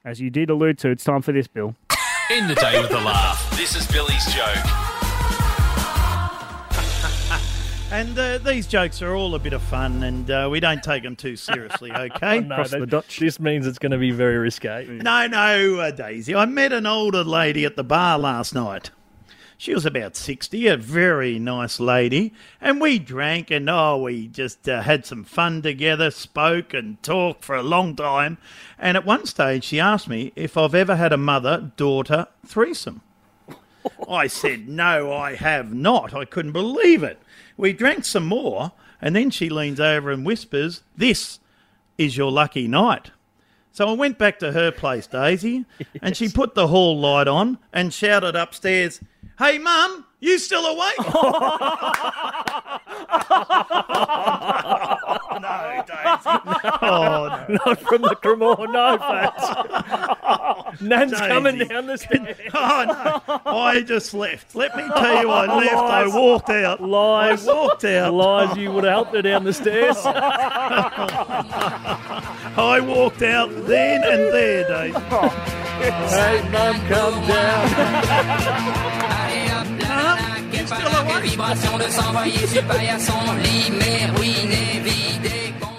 As you did allude to, it's time for this, Bill. In the day with a laugh. This is Billy's joke. And these jokes are all a bit of fun, and we don't take them too seriously, okay? This means it's going to be very risque. No, Daisy. I met an older lady at the bar last night. She was about 60, a very nice lady, and we drank and, we just had some fun together, spoke and talked for a long time. And at one stage, she asked me if I've ever had a mother-daughter threesome. I said, no, I have not. I couldn't believe it. We drank some more, and then she leans over and whispers, "This is your lucky night." So I went back to her place, Daisy, and she put the hall light on and shouted upstairs, "Hey, Mum, you still awake?" No, Daisy. Oh, no. Not from the Cremor, no, folks. Nan's Daisy. coming down the stairs. Oh, no. I just left. Let me tell you, I left. I walked out. Lies. I walked out. Lies, you would have helped her down the stairs. I walked out then and there, Daisy. Hey, Mum, come down. Vibration de s'envoyer sur paillasson, lit, mais ruiné, vidé,